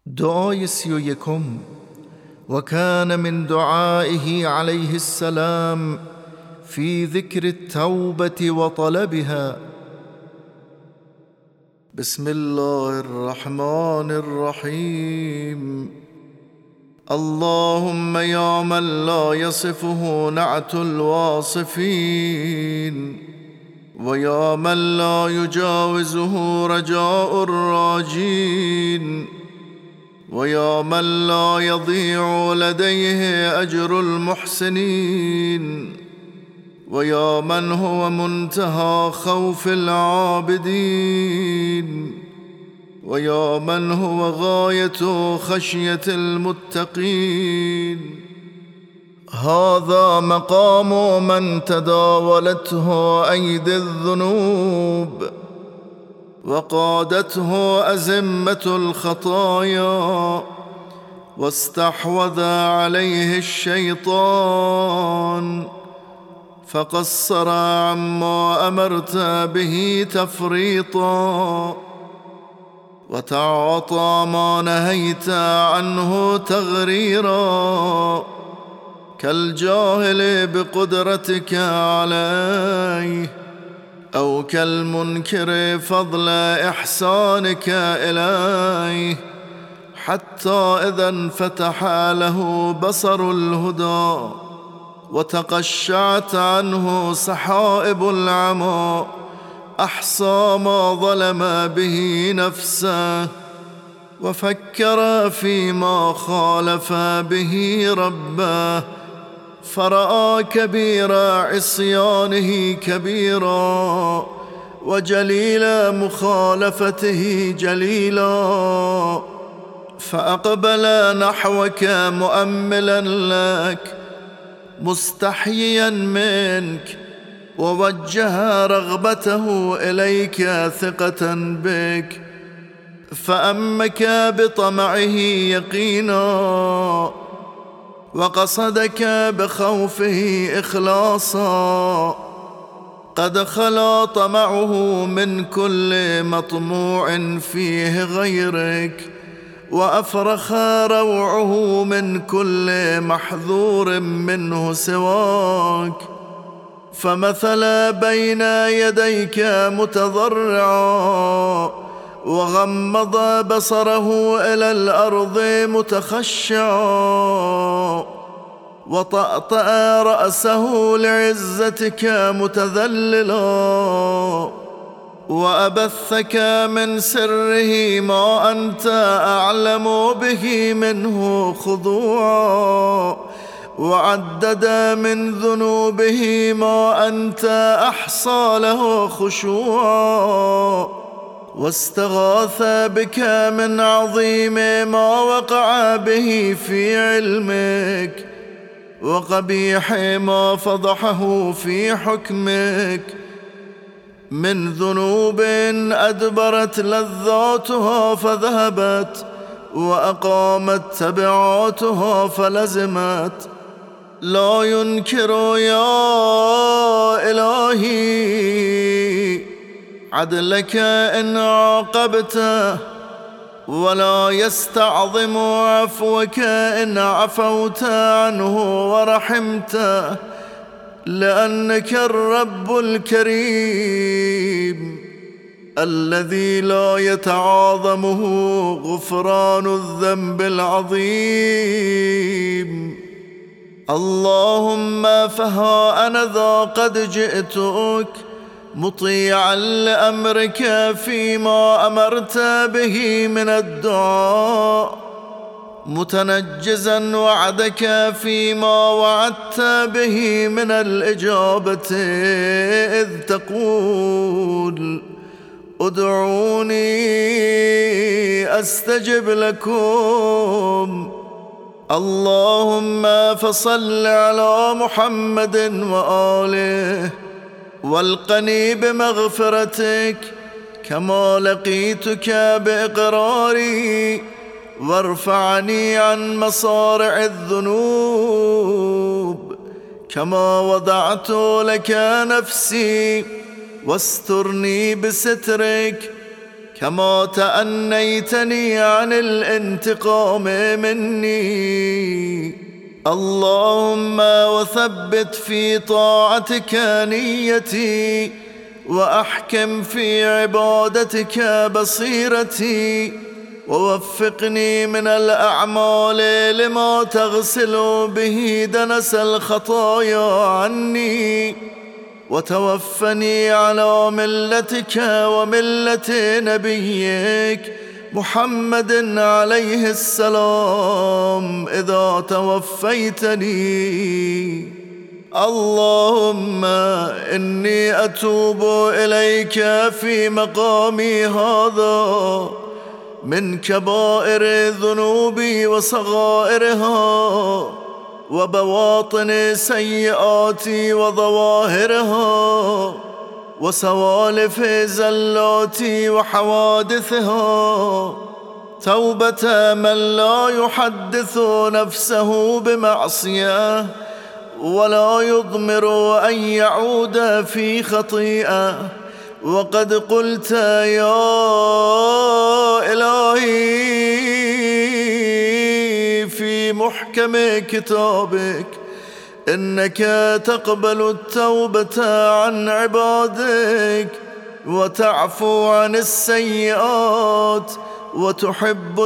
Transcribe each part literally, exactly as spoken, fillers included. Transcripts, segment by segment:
دعای سی و یکم. وكان من دعائه عليه السلام في ذكر التوبة وطلبها. بسم الله الرحمن الرحيم. اللهم يا من لا يصفه نعت الواصفين، ويا من لا يجاوزه رجاء الراجين، ويا من لا يضيع لديه أجر المحسنين، ويا من هو منتهى خوف العابدين، ويا من هو غاية خشية المتقين. هذا مقام من تداولته أيدي الذنوب وقادته أزمة الخطايا، واستحوذ عليه الشيطان فقصر عما أمرت به تفريطا، وتعاطى ما نهيت عنه تغريرا، كالجاهل بقدرتك عليه، أو كالمنكر فضل إحسانك إليه، حتى إذا انفتح له بصر الهدى وتقشعت عنه سحائب العمى، أحصى ما ظلم به نفسه وفكر فيما خالف به ربه، فرأى كبير عصيانه كبيرا، وجليل مخالفته جليلا، فأقبل نحوك مؤملا لك مستحيا منك، ووجه رغبته إليك ثقة بك، فأمك بطمعه يقينا، وقصدك بخوفه إخلاصا. قد خلا طمعه من كل مطموع فيه غيرك، وأفرخ روعه من كل محذور منه سواك، فمثل بين يديك متضرعا، وغمض بصره إلى الأرض متخشعا، وطأطأ رأسه لعزتك متذللا، وأبثك من سره ما أنت أعلم به منه خضوعا، وعدد من ذنوبه ما أنت أحصى له خشوعا، واستغاث بك من عظيم ما وقع به في علمك، وقبيح ما فضحه في حكمك، من ذنوب أدبرت لذاتها فذهبت، وأقامت تبعاتها فلزمت. لا ينكر يا إلهي عدلك إن عاقبته، ولا يستعظم عفوك إن عفوت عنه ورحمته، لأنك الرب الكريم الذي لا يتعاظمه غفران الذنب العظيم. اللهم فها أنا ذا قد جئتك مطيعا لأمرك فيما أمرت به من الدعاء، متنجزا وعدك فيما وعدت به من الإجابة، إذ تقول ادعوني أستجب لكم. اللهم فصل على محمد وآله، والقني بمغفرتك كما لقيتك بإقراري، وارفعني عن مصارع الذنوب كما وضعت لك نفسي، واسترني بسترك كما تأنيتني عن الانتقام مني. اللهم وثبت في طاعتك نيتي، وأحكم في عبادتك بصيرتي، ووفقني من الأعمال لما تغسل به دنس الخطايا عني، وتوفني على ملتك وملة نبيك محمد عليه السلام إذا توفيتني. اللهم إني أتوب إليك في مقامي هذا من كبائر ذنوبي وصغائرها، وبواطن سيئاتي وظواهرها، وسوالف زلاتي وحوادثها، توبة من لا يحدث نفسه بمعصية ولا يضمر أن يعود في خطيئة. وقد قلت يا إلهي في محكم كتابك إنك تقبل التوبة عن عبادك، وتعفو عن السيئات، وتحب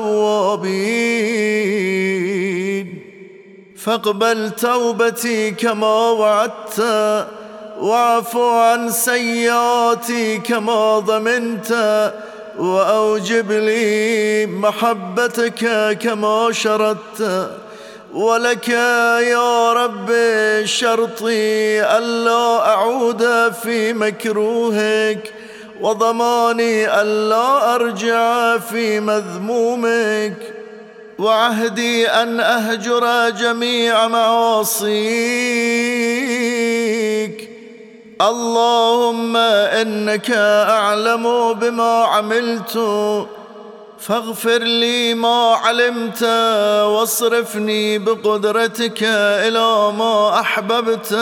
التوابين. فاقبل توبتي كما وعدت، واعفو عن سيئاتي كما ضمنت، وأوجب لي محبتك كما شردت. ولك يا رب شرطي ألا أعود في مكروهك، وضماني ألا أرجع في مذمومك، وعهدي أن أهجر جميع معاصيك. اللهم إنك أعلم بما عملت، فاغفر لي ما علمت، واصرفني بقدرتك إلى ما أحببت.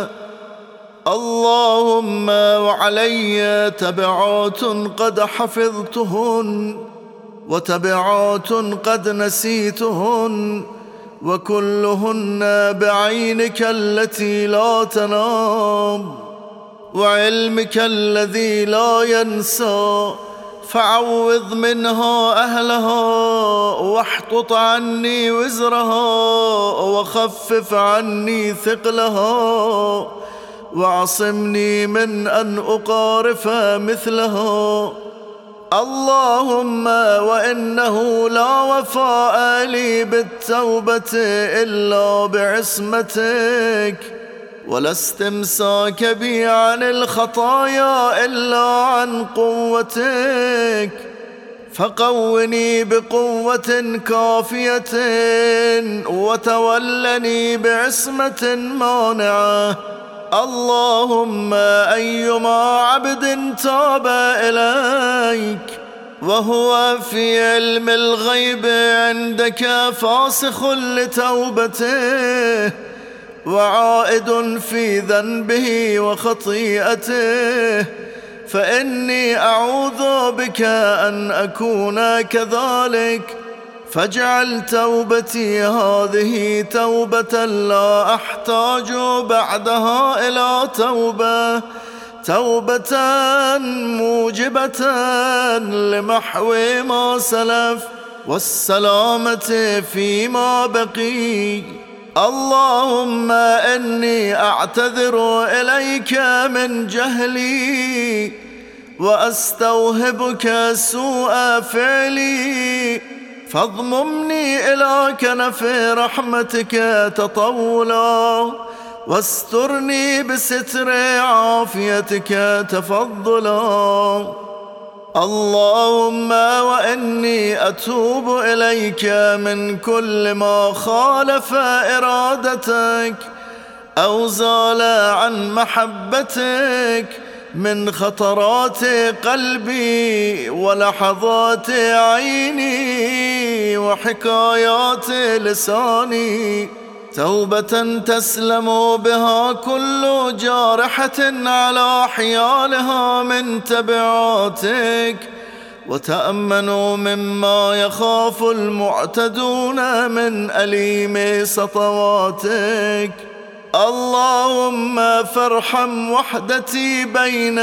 اللهم وعلي تبعات قد حفظتهن، وتبعات قد نسيتهن، وكلهن بعينك التي لا تنام، وعلمك الذي لا ينسى. فعوض منها أهلها، واحطط عني وزرها، وخفف عني ثقلها، وعصمني من أن أقارف مثلها. اللهم وإنه لا وفاء لي بالتوبة إلا بعصمتك، ولا استمساك بي عن الخطايا إلا عن قوتك. فقوني بقوة كافية، وتولني بعصمة مانعة. اللهم أيما عبد تاب إليك وهو في علم الغيب عندك فاسخ لتوبته، وعائد في ذنبه وخطيئته، فإني أعوذ بك أن أكون كذلك. فاجعل توبتي هذه توبة لا أحتاج بعدها إلى توبة، توبة موجبة لمحو ما سلف والسلامة فيما بقي. اللهم إني أعتذر إليك من جهلي، وأستوهبك سوء فعلي، فاضممني إلى كنف رحمتك تطولا، واسترني بستر عافيتك تفضلا. اللهم وإني أتوب إليك من كل ما خالف إرادتك أو زال عن محبتك من خطرات قلبي ولحظات عيني وحكايات لساني، توبة تسلم بها كل جارحة على حيالها من تبعاتك، وتأمنوا مما يخاف المعتدون من أليم سطواتك. اللهم فارحم وحدتي بين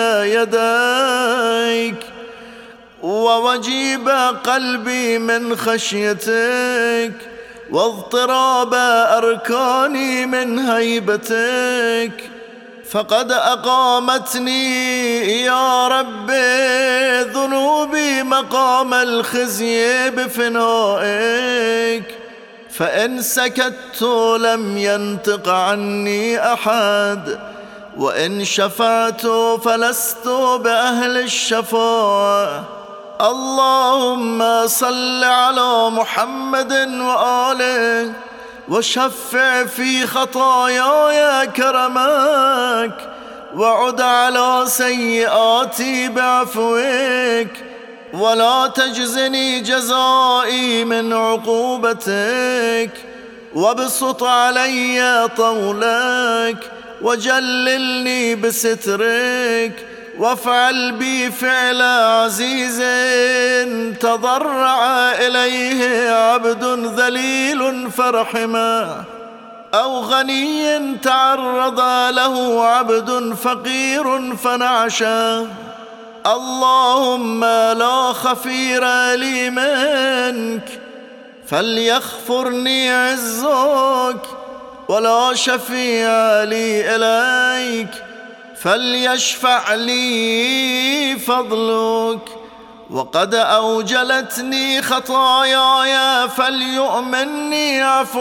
يديك، ووجيب قلبي من خشيتك، واضطراب أركاني من هيبتك. فقد أقامتني يا رب ذنوبي مقام الخزي بفنائك، فإن سكت لم ينطق عني أحد، وإن شفعت فلست بأهل الشفاعة. اللهم صل على محمد وآله، وشفع في خطاياي كرمك، وعد على سيئاتي بعفوك، ولا تجزني جزائي من عقوبتك، وابسط علي طولك، وجللني بسترك، وافعل بي فعل عزيز تضرع إليه عبد ذليل فرحمه، أو غني تعرض له عبد فقير فنعشه. اللهم لا خفير لي منك فليغفرني عزك، ولا شفيع لي إليك فليشفع لي فضلك. وقد أوجلتني خطاياي فليؤمني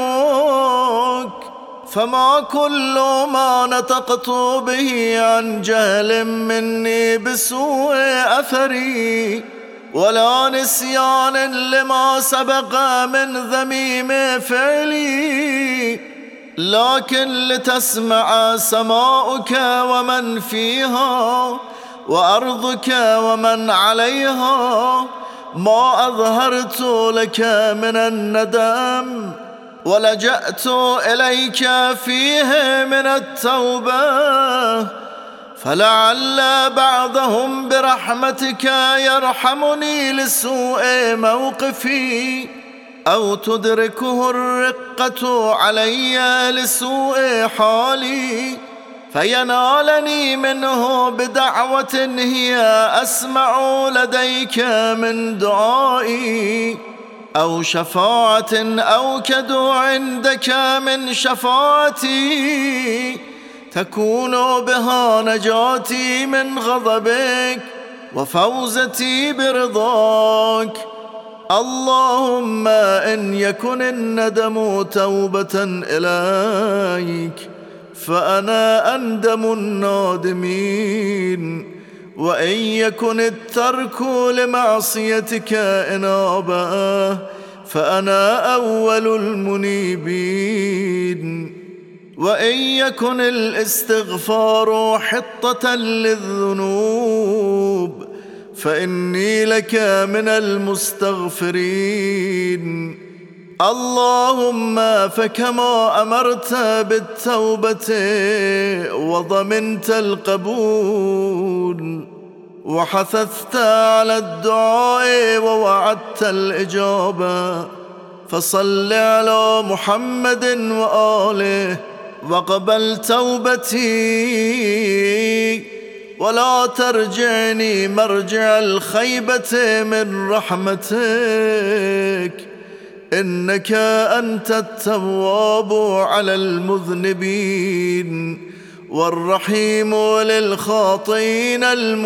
عفوك، فما كل ما نطقت به عن جهل مني بسوء أثري، ولا نسيان لما سبق من ذميم فعلي، لكن لتسمع سماؤك ومن فيها، وأرضك ومن عليها، ما أظهرت لك من الندم، ولجأت إليك فيه من التوبة. فلعل بعضهم برحمتك يرحمني لسوء موقفي، أو تدركه الرقة علي لسوء حالي، فينالني منه بدعوة هي أسمع لديك من دعائي، أو شفاعة أوكد عندك من شفاعتي، تكون بها نجاتي من غضبك وفوزتي برضاك. اللهم إن يكن الندم توبة إليك فأنا أندم النادمين، وإن يكن الترك لمعصيتك إنابة فأنا أول المنيبين، وإن يكن الاستغفار حطة للذنوب فإني لك من المستغفرين. اللهم فكما أمرت بالتوبة وضمنت القبول، وحثثت على الدعاء ووعدت الإجابة، فصل على محمد وآله وقبل توبتي، ولا ترجعني مرجع الخيبة من رحمتك، إنك أنت التواب على المذنبين، والرحيم للخاطئين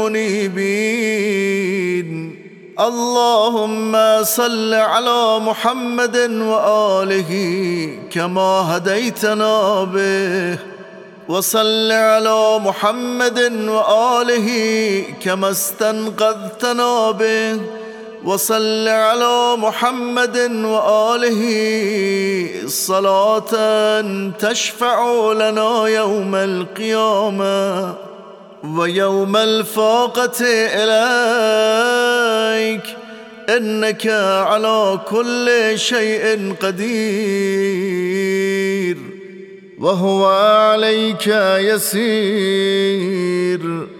المنيبين. اللهم صل على محمد وآله كما هديتنا به، وصل على محمد وآله كما استنقذتنا به، وصل على محمد وآله صلاة تشفع لنا يوم القيامة ويوم الفاقة إليك، إنك على كل شيء قدير وهو عليك يسير.